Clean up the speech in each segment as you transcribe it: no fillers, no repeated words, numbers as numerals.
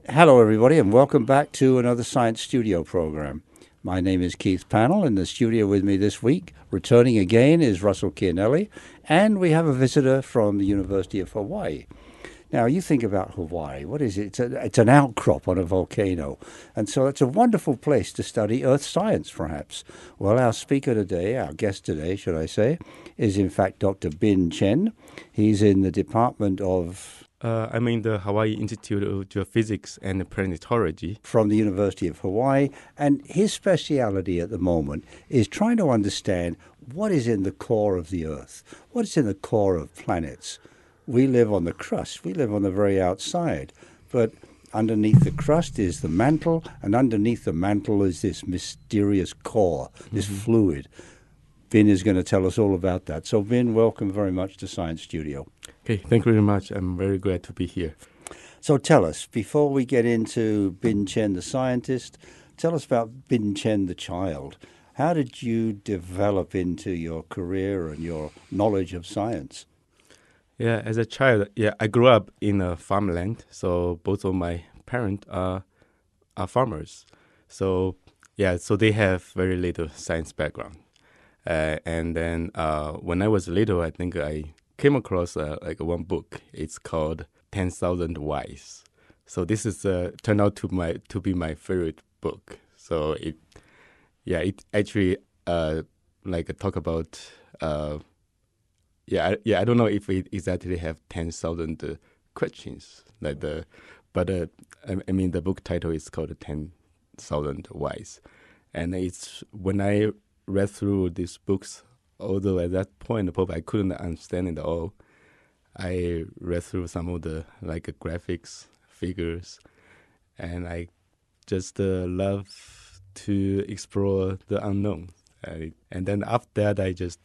Hello, everybody, and welcome back to another Science Studio program. My name is Keith Pannell. In the studio with me this week, returning again, is Russell Chianelli, and we have a visitor from the University of Hawaii. Now, you think about Hawaii. What is it? It's an outcrop on a volcano. And so it's a wonderful place to study earth science, perhaps. Well, our speaker today, our guest today, should I say, is in fact Dr. Bin Chen. He's in the Department of... I'm in the Hawaii Institute of Geophysics and Planetology. From the University of Hawaii. And his speciality at the moment is trying to understand what is in the core of the Earth, what is in the core of planets. We live on the crust. We live on the very outside. But underneath the crust is the mantle, and underneath the mantle is this mysterious core, this fluid. Bin is going to tell us all about that. So, Bin, welcome very much to Science Studio. Okay, thank you very much. I'm very glad to be here. So tell us, before we get into Bin Chen, the scientist, tell us about Bin Chen, the child. How did you develop into your career and your knowledge of science? Yeah, as a child, I grew up in a farmland. So both of my parents are farmers. So they have very little science background. And then when I was little, I think I came across one book. It's called 10,000 Whys. So this is turned out to be my favorite book. So it actually talk about I don't know if it exactly have 10,000 questions the book title is called 10,000 Whys, and it's when I read through these books. Although at that point, probably I couldn't understand it all, I read through some of the graphics, figures, and I just love to explore the unknown. And then after that, I just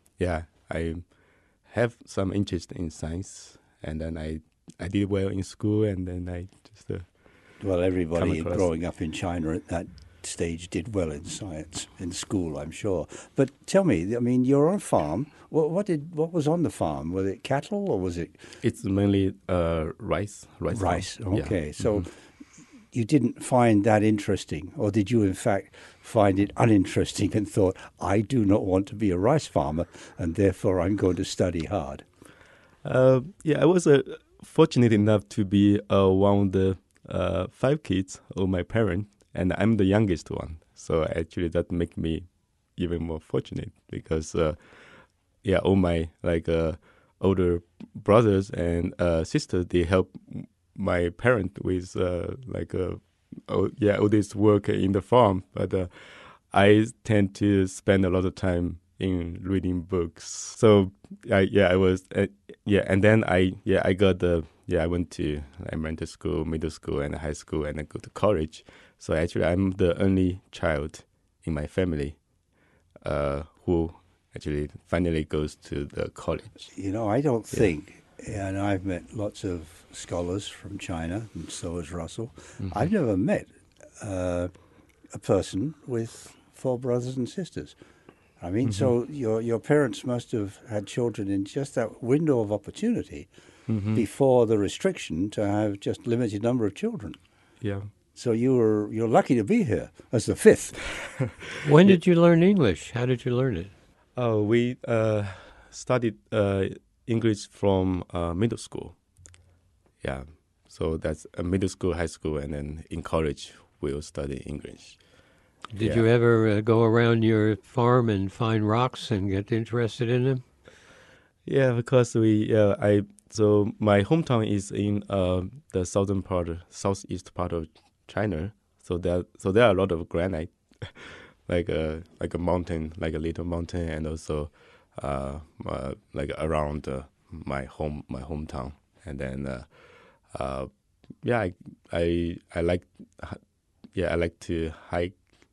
I have some interest in science, and then I did well in school, and then I just well, everybody growing up in China at that stage did well in science in school, I'm sure. But tell me, I mean, you're on a farm. What was on the farm? Was it cattle or was it? It's mainly rice. Rice. Okay, so you didn't find that interesting, or did you in fact find it uninteresting and thought, I do not want to be a rice farmer, and therefore I'm going to study hard? I was fortunate enough to be one of the 5 kids of my parents. And I'm the youngest one, so actually that makes me even more fortunate because, all my older brothers and sisters, they help my parents with all this work in the farm. But I tend to spend a lot of time in reading books. So I was and then I got I went to elementary school, middle school, and high school, and I go to college. So actually, I'm the only child in my family who actually finally goes to the college. You know, I don't think, and I've met lots of scholars from China, and so has Russell. I've never met a person with 4 brothers and sisters. I mean, so your parents must have had children in just that window of opportunity before the restriction to have just limited number of children. Yeah. So you're lucky to be here as the 5th. When did you learn English? How did you learn it? We studied English from middle school. Yeah. So that's middle school, high school, and then in college we'll study English. Did you ever go around your farm and find rocks and get interested in them? Yeah, because so my hometown is in the southeast part of China. So there are a lot of granite, like a mountain, like a little mountain, and also around my hometown. And then I like to hike.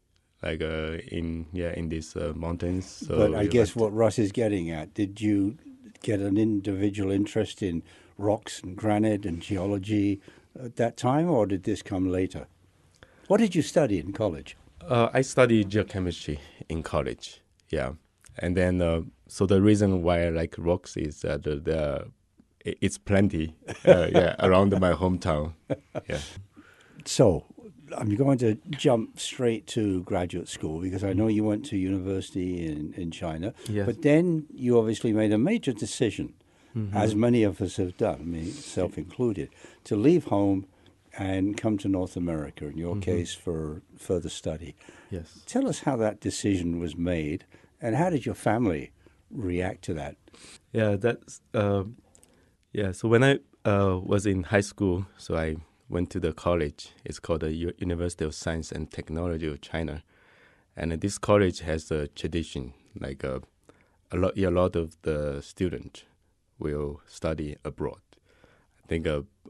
In these mountains. So but I guess what Russ is getting at, did you get an individual interest in rocks and granite and geology at that time, or did this come later? What did you study in college? I studied geochemistry in college, and then so the reason why I like rocks is that it's plenty around my hometown. Yeah. So I'm going to jump straight to graduate school because I know you went to university in China, Yes. but then you obviously made a major decision, as many of us have done, me self included, to leave home and come to North America, in your case, for further study. Yes. Tell us how that decision was made and how did your family react to that? Yeah, that's yeah. So when I was in high school, so I went to the college. It's called the University of Science and Technology of China, and this college has a tradition. Like a lot of the students will study abroad. I think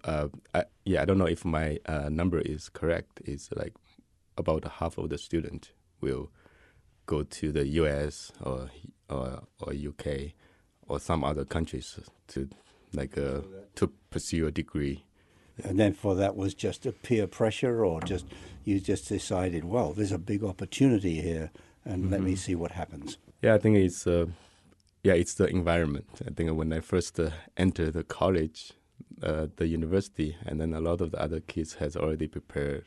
I don't know if my number is correct. It's like about half of the students will go to the U.S. or UK or some other countries to to pursue a degree. And then for that was just a peer pressure or just you just decided, well, there's a big opportunity here and let me see what happens. Yeah, I think it's it's the environment. I think when I first entered the college, the university, and then a lot of the other kids has already prepared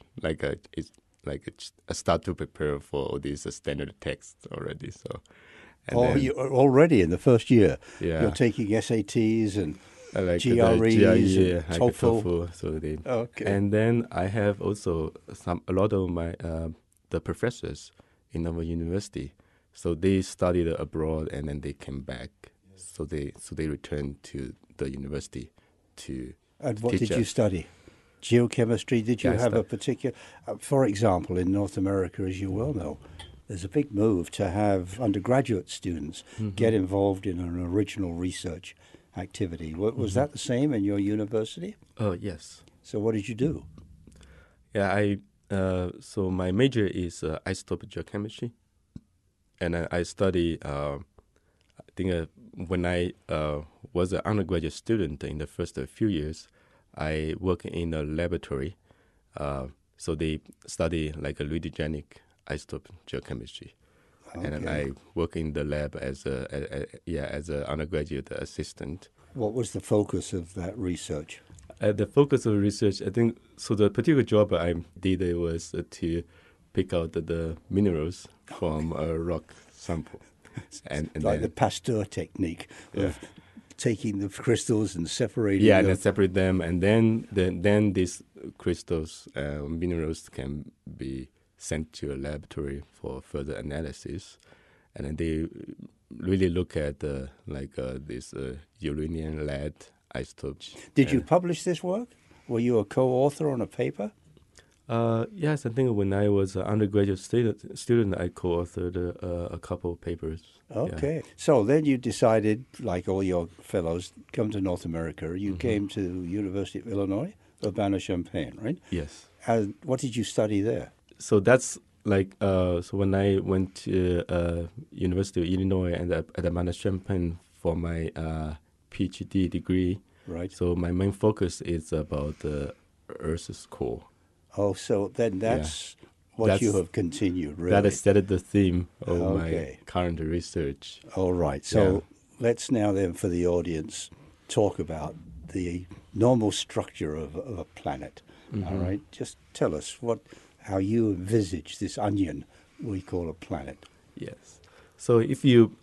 start to prepare for all these standard texts already. So, You already in the first year, Yeah. you're taking SATs and like GREs GRE, and like TOEFL. So they, Okay. and then I have also a lot of my the professors in our university. So they studied abroad and then they came back. So they returned to the university to And what teach did you us. study? Geochemistry? Did you Yeah, I have a stud- particular, for example, in North America, as you well know, there's a big move to have undergraduate students get involved in an original research activity. Was that the same in your university? Oh yes. So what did you do? Yeah, so my major is isotope geochemistry, and I study. I think when I was an undergraduate student in the first few years, I work in a laboratory. So they study like a radiogenic isotope geochemistry, and then I work in the lab as as an undergraduate assistant. What was the focus of that research? The focus of research, I think, so the particular job I did was to pick out the minerals from a rock sample. And Like the then, Pasteur technique of taking the crystals and separating yeah, and them. then separate them, and then these crystals, minerals can be sent to a laboratory for further analysis, and then they really look at this uranium lead isotopes. Did you publish this work? Were you a co-author on a paper? Yes, I think when I was an undergraduate student, I co-authored a couple of papers. Okay. So then you decided, like all your fellows, come to North America. You came to University of Illinois, Urbana-Champaign, right? Yes. What did you study there? So that's so when I went to University of Illinois and at Urbana-Champaign for my PhD degree. Right. So my main focus is about the Earth's core. Oh, so then that's what you have continued, really. That is the theme of my Okay. current research. All right. So let's now then, for the audience, talk about the normal structure of a planet. All right. Just tell us how you envisage this onion we call a planet. Yes. So if you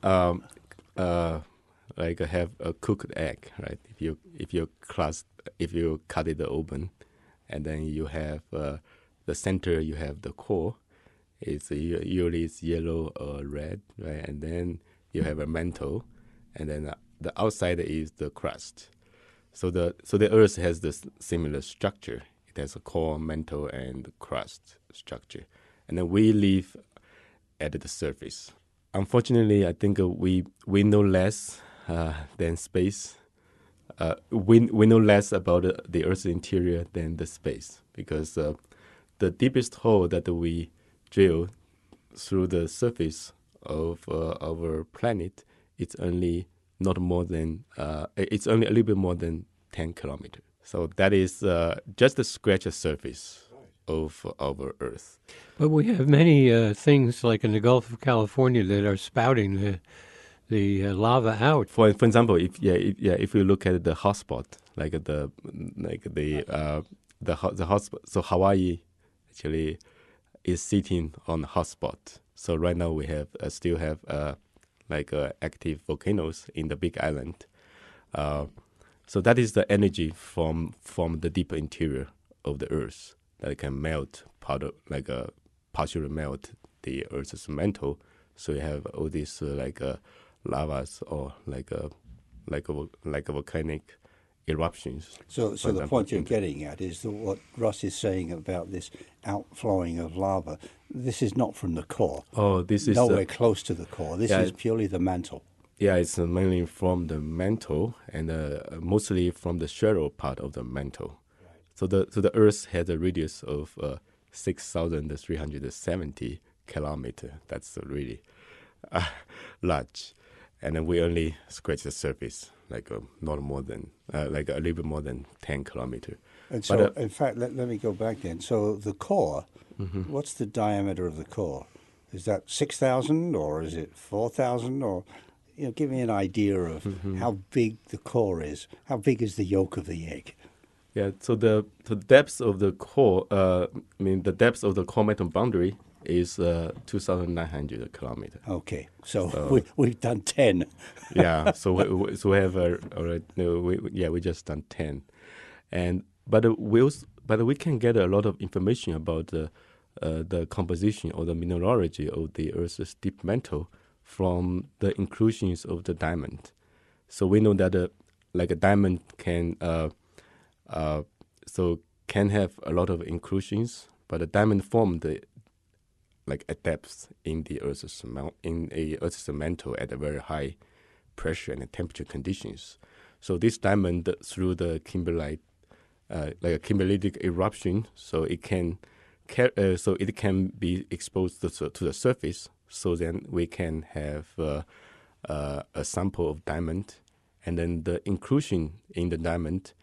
have a cooked egg, right? If you cut it open, and then you have the center, you have the core. It's usually it's yellow or red, right? And then you have a mantle, and then the outside is the crust. So the Earth has this similar structure. It has a core, mantle, and crust structure, and then we live at the surface. Unfortunately, I think we know less than space. We know less about the Earth's interior than the space, because the deepest hole that we drill through the surface of our planet, it's only a little bit more than 10 kilometers. So that is just to scratch the surface of our Earth. But we have many things like in the Gulf of California that are spouting the lava out. For example, if you look at the hotspot, like the the hotspot. So Hawaii actually is sitting on the hotspot. So right now we have still have active volcanoes in the Big Island. So that is the energy from the deeper interior of the Earth that can melt partially melt the Earth's mantle. So you have all these lavas or like a volcanic eruptions. So the point you're getting at is that what Russ is saying about this outflowing of lava, this is not from the core. Oh, this is nowhere close to the core. This is purely the mantle. Yeah, it's mainly from the mantle and mostly from the shallow part of the mantle. Right. So the Earth has a radius of 6,370 kilometers. That's really large, and then we only scratch the surface, not more than a little bit more than 10 kilometers. And so, in fact, let me go back then. So the core, what's the diameter of the core? Is that 6,000 or is it 4,000 or? Give me an idea of how big the core is. How big is the yolk of the egg? Yeah, so the depth of the core, the depth of the core mantle boundary is 2,900 kilometers. Okay, so we've done 10. Yeah, so we have we just done 10, but we can get a lot of information about the composition or the mineralogy of the Earth's deep mantle from the inclusions of the diamond. So we know that a diamond can have a lot of inclusions, but a diamond formed at depth in the Earth's mantle at a very high pressure and temperature conditions. So this diamond through the kimberlite, a kimberlitic eruption, so it can be exposed to the surface. So then we can have a sample of diamond, and then the inclusion in the diamond,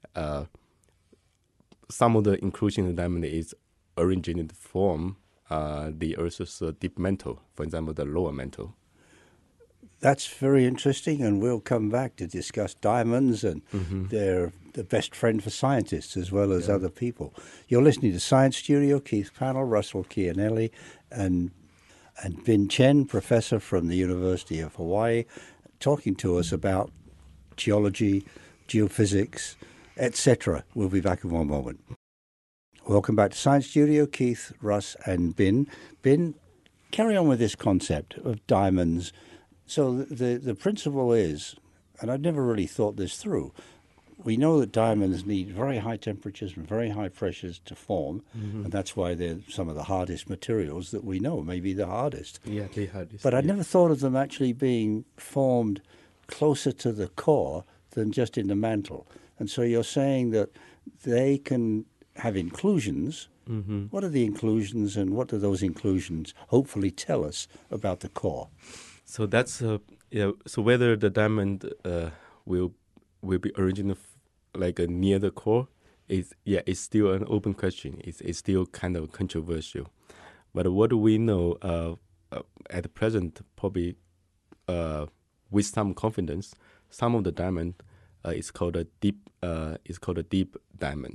some of the inclusion in the diamond is originated from the Earth's deep mantle, for example, the lower mantle. That's very interesting, and we'll come back to discuss diamonds, and they're the best friend for scientists as well as other people. You're listening to Science Studio, Keith Pannell, Russell Chianelli, and Bin Chen, professor from the University of Hawaii, talking to us about geology, geophysics, etc. We'll be back in one moment. Welcome back to Science Studio, Keith, Russ, and Bin. Bin, carry on with this concept of diamonds. So the principle is, and I'd never really thought this through, we know that diamonds need very high temperatures and very high pressures to form, and that's why they're some of the hardest materials that we know, maybe the hardest. Yeah, the hardest. But I never thought of them actually being formed closer to the core than just in the mantle. And so you're saying that they can have inclusions. What are the inclusions, and what do those inclusions hopefully tell us about the core? So that's so whether the diamond will be original near the core it's still an open question. It's still kind of controversial. But what we know at the present, probably with some confidence, some of the diamond is called a deep diamond.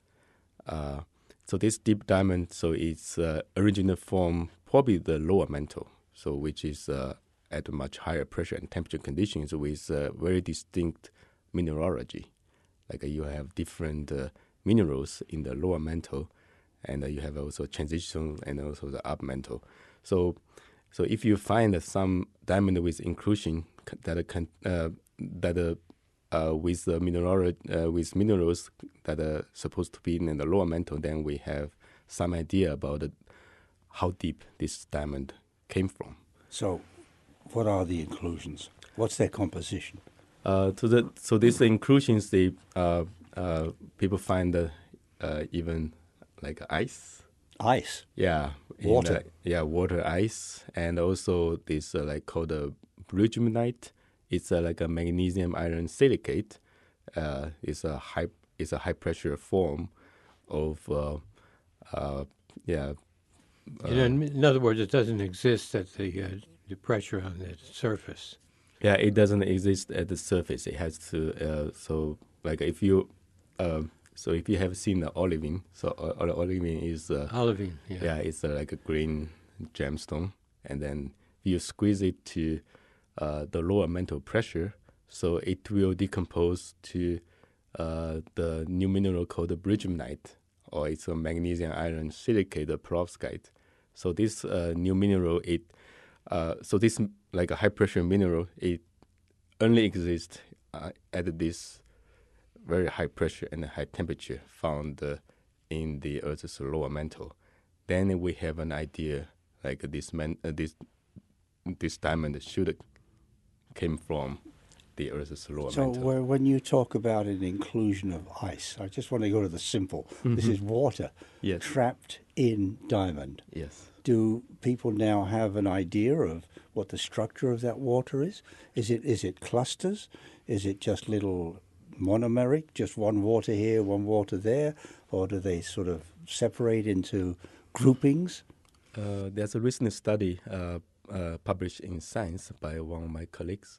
So this deep diamond, so it's original from probably the lower mantle, so which is at a much higher pressure and temperature conditions with very distinct mineralogy. Like you have different minerals in the lower mantle, and you have also transition and also the up mantle. So if you find some diamond with inclusion with minerals that are supposed to be in the lower mantle, then we have some idea about how deep this diamond came from. So, what are the inclusions? What's their composition? So these inclusions, people find even like ice. Ice. Yeah. Water. Water, ice, and also this called bridgemanite. It's like a magnesium iron silicate. It's a high pressure form of in other words, it doesn't exist at the pressure on the surface. Yeah, it doesn't exist at the surface. It has to. So if you So if you have seen the olivine, so olivine is Olivine, yeah, it's like a green gemstone, and then you squeeze it to the lower mantle pressure, so it will decompose to the new mineral called bridgemanite, or it's a magnesium iron silicate perovskite. So this new mineral, so this like a high pressure mineral, it only exists at this very high pressure and high temperature found in the Earth's lower mantle. Then we have an idea like this diamond should came from the Earth's lower So mantle. when you talk about an inclusion of ice, I just want to go to the simple. This is water Yes. trapped in diamond. Yes. Do people now have an idea of what the structure of that water is? Is it clusters? Is it just little monomeric, just one water here, one water there? Or do they sort of separate into groupings? There's a recent study published in Science by one of my colleagues.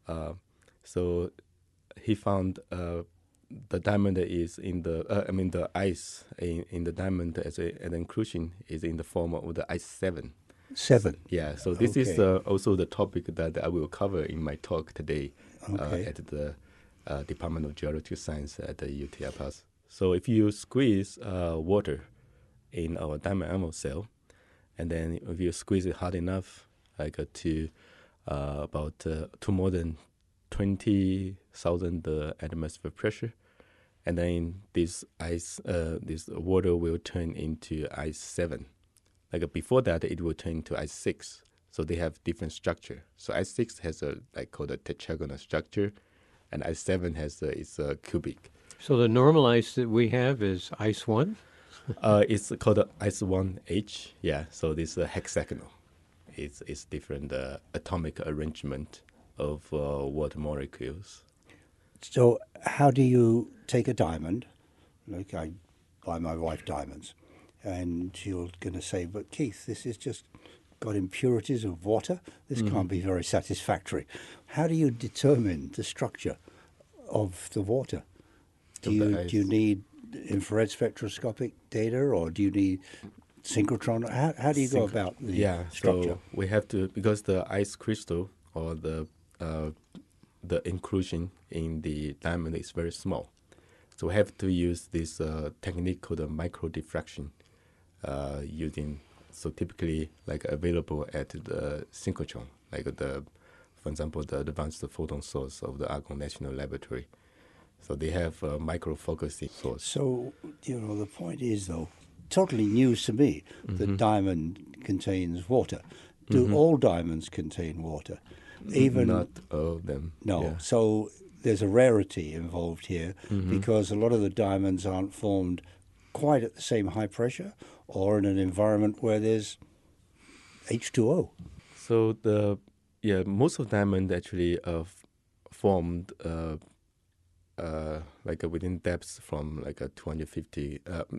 So he found the diamond is in the the ice in the diamond as an inclusion is in the form of the ice 7. 7. Yeah, so this is Okay. also the topic that I will cover in my talk today Okay. at the Department of Geological Science at the UT El Paso. So if you squeeze water in our diamond emerald cell, and then if you squeeze it hard enough, like to to more than 20,000 atmosphere pressure, and then this water will turn into ice 7. Like before that, it will turn into ice 6. So they have different structure. So ice 6 has a like called a tetragonal structure, and ice 7 has it's a cubic. So the normal ice that we have is ice 1? It's called ice 1H. Yeah. So this is hexagonal. It's different atomic arrangement of water molecules. So how do you take a diamond? Like I buy my wife diamonds, and she's going to say, "But Keith, this is just got impurities of water. This can't be very satisfactory." How do you determine the structure of the water? Do you need infrared spectroscopic data, or do you need synchrotron? How do you go about the structure? So we have to, because the ice crystal or the inclusion in the diamond is very small. So we have to use this technique called micro diffraction, using so typically like available at the synchrotron, like for example, the advanced photon source of the Argonne National Laboratory. So they have a micro focusing source. So the point is, though, totally news to me that diamond contains water. Do all diamonds contain water? Even not all of them. no. Yeah. So there's a rarity involved here because a lot of the diamonds aren't formed quite at the same high pressure or in an environment where there's H2O. So most of diamond actually formed like within depths from like a 250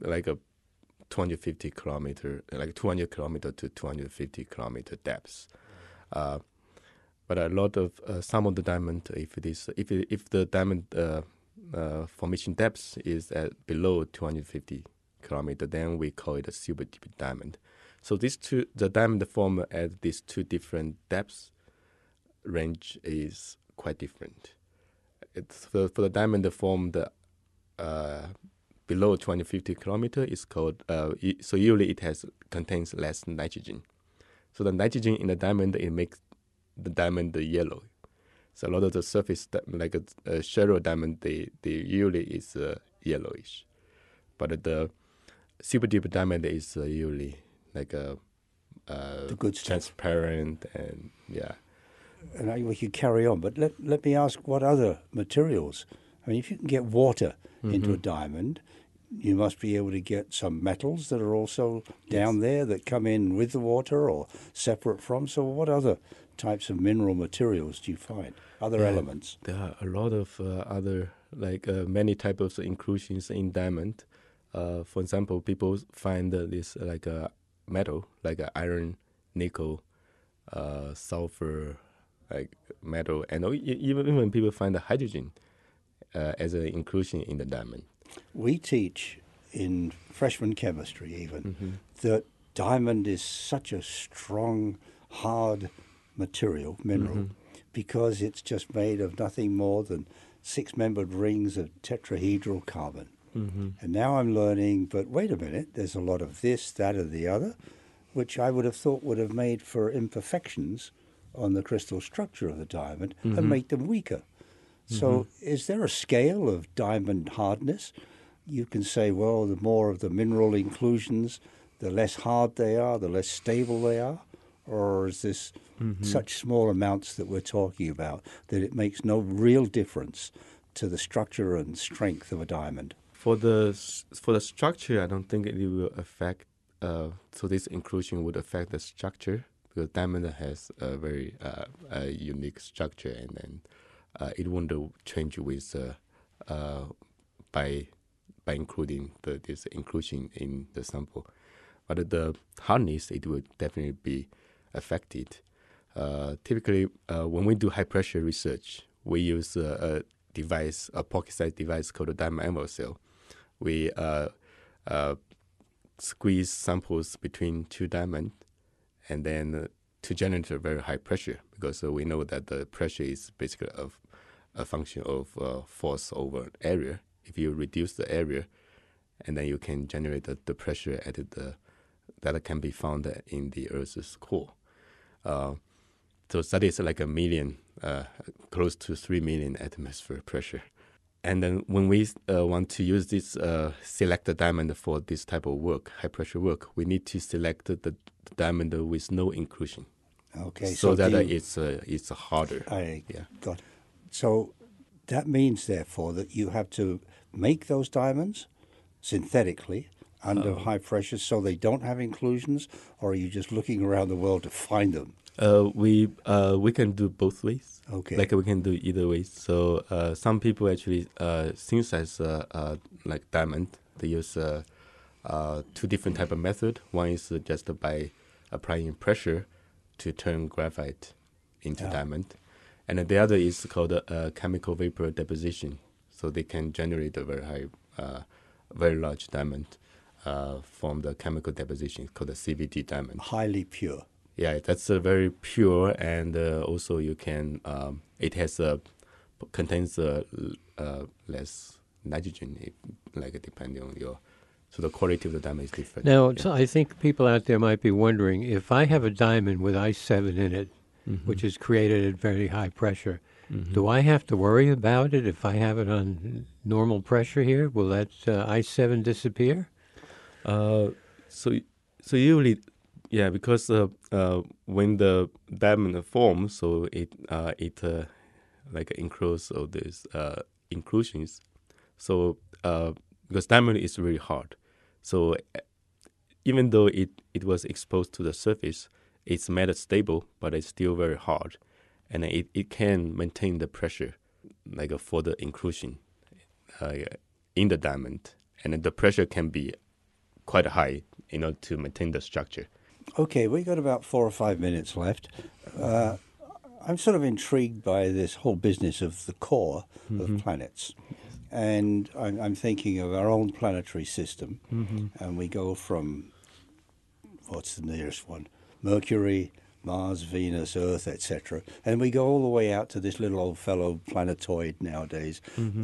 kilometer, like 200 kilometer to 250 kilometer depths. But a lot of some of the diamond, if the diamond formation depth is at below 250 kilometer, then we call it a super deep diamond. So the diamond formed at these two different depths range is quite different. It's for the diamond formed below 250 kilometer is called. So usually it contains less nitrogen. So the nitrogen in the diamond, it makes the diamond yellow. So a lot of the surface, like a shallow diamond, they usually is yellowish, but the super deep diamond is usually like The good stuff. transparent and yeah. And we could carry on, but let me ask, what other materials? I mean, if you can get water into a diamond, you must be able to get some metals that are also down there that come in with the water or separate from. So what other types of mineral materials do you find? Other elements? There are a lot of other, like many types of inclusions in diamond. For example, people find this like a metal, like iron, nickel, sulfur, like metal, and even people find the hydrogen as an inclusion in the diamond. We teach in freshman chemistry even that diamond is such a strong, hard mineral, because it's just made of nothing more than six-membered rings of tetrahedral carbon. And now I'm learning, but wait a minute, there's a lot of this, that, and the other, which I would have thought would have made for imperfections on the crystal structure of the diamond and make them weaker. So is there a scale of diamond hardness? You can say, well, the more of the mineral inclusions, the less hard they are, the less stable they are? Or is this such small amounts that we're talking about that it makes no real difference to the structure and strength of a diamond? For the structure, I don't think it will affect. So this inclusion would affect the structure, because diamond has a very unique structure, and then it won't change with by including this inclusion in the sample. But the hardness, it will definitely be affected. Typically, when we do high pressure research, we use a pocket-sized device called a diamond envelope cell. We squeeze samples between two diamonds, and then to generate a very high pressure, because we know that the pressure is basically a function of force over area. If you reduce the area, and then you can generate the pressure at that can be found in the Earth's core. So that is like 1 million, close to 3 million atmosphere pressure. And then when we want to use this selected diamond for this type of work, high pressure work, we need to select the diamond with no inclusion. Okay, so that it's harder. Got. So that means, therefore, that you have to make those diamonds synthetically under high pressure, so they don't have inclusions, or are you just looking around the world to find them? We can do both ways. Okay. Like we can do either way. So some people actually synthesize like diamond. They use two different type of method. One is just by applying pressure to turn graphite into diamond, and then the other is called chemical vapor deposition. So they can generate a very high, very large diamond from the chemical deposition called the CVD diamond. Highly pure. Yeah, that's very pure, and also you can. It has contains less nitrogen, depending on your. So the quality of the diamond is different. Now, so I think people out there might be wondering, if I have a diamond with I-7 in it, which is created at very high pressure, do I have to worry about it if I have it on normal pressure here? Will that I-7 disappear? So usually, yeah, because when the diamond forms, so it includes all these inclusions. So because diamond is really hard, so even though it was exposed to the surface, it's made stable, but it's still very hard, and it can maintain the pressure, for the inclusion in the diamond, and the pressure can be quite high in order to maintain the structure. Okay, we've got about 4 or 5 minutes left. I'm sort of intrigued by this whole business of the core of planets. And I'm thinking of our own planetary system. And we go from, what's the nearest one? Mercury, Mars, Venus, Earth, etc. And we go all the way out to this little old fellow planetoid nowadays.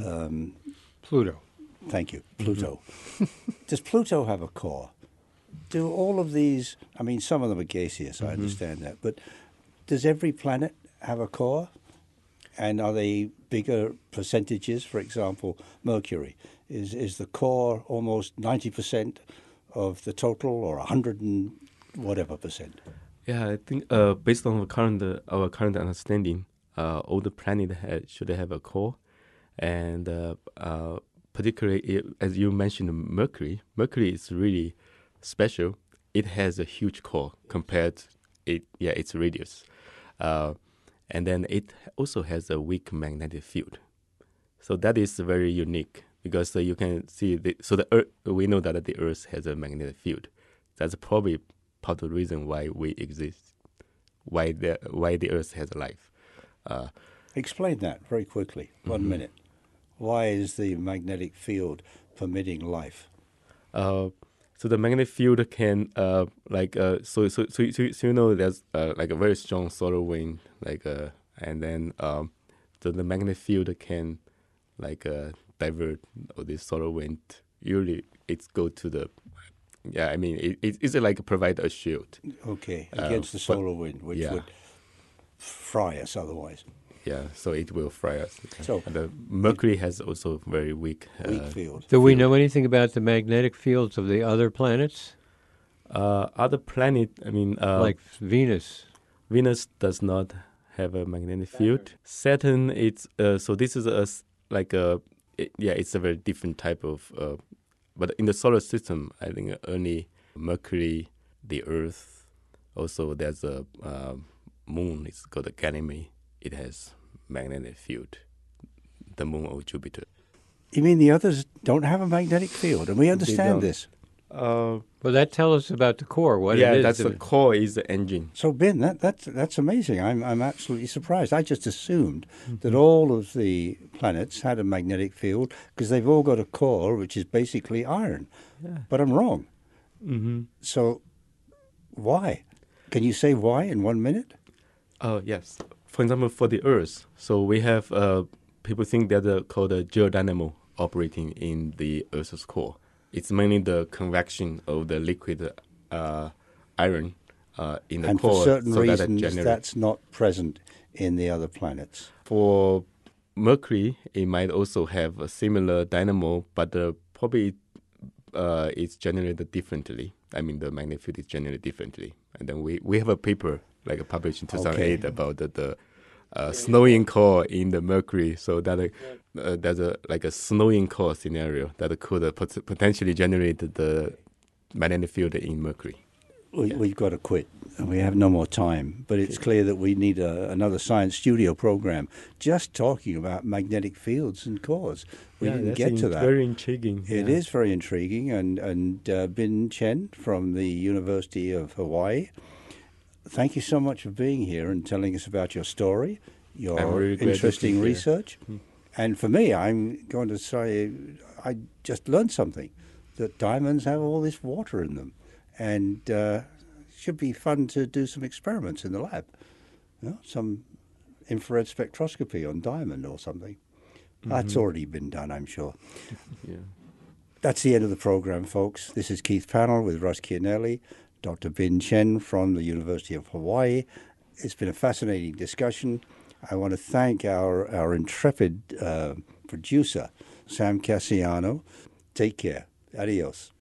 Pluto. Thank you, Pluto. Does Pluto have a core? Do all of these, I mean, some of them are gaseous, I understand that, but does every planet have a core? And are they bigger percentages? For example, Mercury, is the core almost 90% of the total, or 100 and whatever percent? Yeah, I think based on our current understanding, all the planets should have a core, and particularly as you mentioned, Mercury is really special. It has a huge core compared to its radius, and then it also has a weak magnetic field. So that is very unique, because you can see the Earth. We know that the Earth has a magnetic field. That's probably part of the reason why we exist, why the Earth has life. Explain that very quickly. 1 minute. Why is the magnetic field permitting life? So the magnetic field can so you know there's like a very strong solar wind and then the magnetic field can divert all this solar wind. Usually it's go to the it's like provide a shield. Okay, against the solar wind, which would fry us otherwise. Yeah, so it will fry us. So and the Mercury has also very weak field. Do we know anything about the magnetic fields of the other planets? Other planet, Like Venus. Venus does not have a magnetic field. Saturn, it's so this is it's a very different type of. But in the solar system, I think only Mercury, the Earth, also there's a moon. It's called Ganymede. It has magnetic field. The moon of Jupiter. You mean the others don't have a magnetic field? And we understand this. Well, that tells us about the core. What it is. That's the core is the engine. So Ben, that's amazing. I'm absolutely surprised. I just assumed that all of the planets had a magnetic field because they've all got a core, which is basically iron. Yeah. But I'm wrong. Mm-hmm. So why? Can you say why in 1 minute? Yes. For example, for the Earth, so we have people think they're called a geodynamo operating in the Earth's core. It's mainly the convection of the liquid iron in the and core. And for certain reasons, that that's not present in the other planets. For Mercury, it might also have a similar dynamo, but probably it's generated differently. I mean, the magnetic field is generated differently. And then we have a paper published in 2008 about the snowing core in the Mercury. So that there's a snowing core scenario that could potentially generate the magnetic field in Mercury. We've got to quit. We have no more time. But it's clear that we need another science studio program just talking about magnetic fields and cores. We didn't get to that. Very intriguing. It is very intriguing. And Bin Chen from the University of Hawaii, thank you so much for being here and telling us about your story, your really interesting research. And for me, I'm going to say I just learned something, that diamonds have all this water in them. And it should be fun to do some experiments in the lab. Some infrared spectroscopy on diamond or something. That's already been done, I'm sure. Yeah. That's the end of the program, folks. This is Keith Panel with Russ Chianelli, Dr. Bin Chen from the University of Hawaii. It's been a fascinating discussion. I want to thank our intrepid producer, Sam Cassiano. Take care. Adios.